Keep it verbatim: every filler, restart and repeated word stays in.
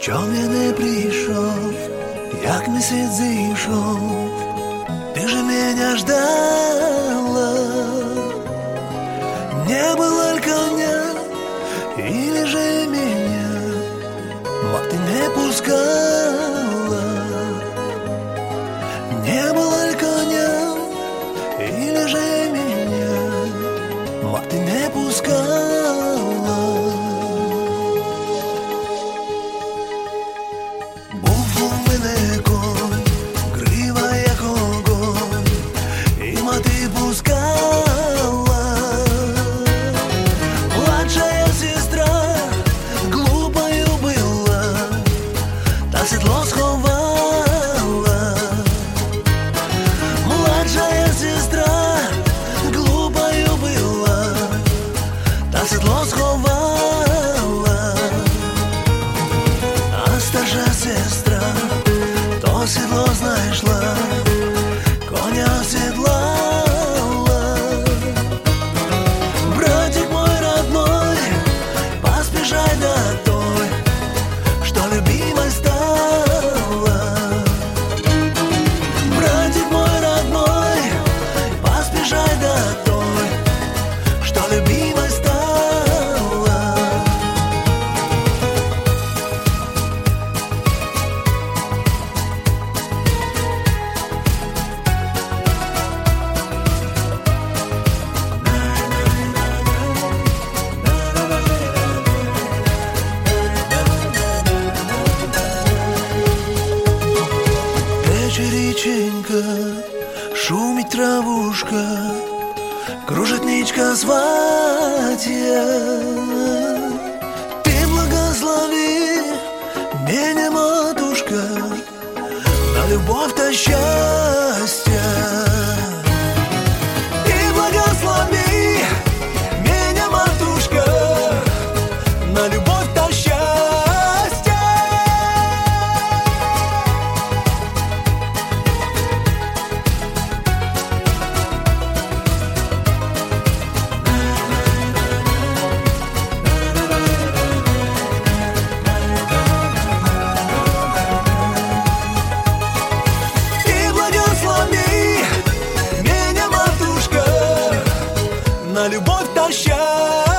Чом я не прийшов, як місяць зійшов, ти же меня ждала. Не было ли коня, или же меня мать ты не пускала? Не было ли коня, или же меня мать ты не пускала? Седло сховала, младшая сестра глупою была, та седло сховала, а старша сестра то седло знайшла, коня оседлала. Братик мой родной, поспешай до той, что любимой стала. Реченька, шумит травушка, кружит нитка сватья. Ты благослови меня, матушка, на любовь-то счастья. Ты благослови меня, матушка, на любовь-то счастья. На любовь-то счастье.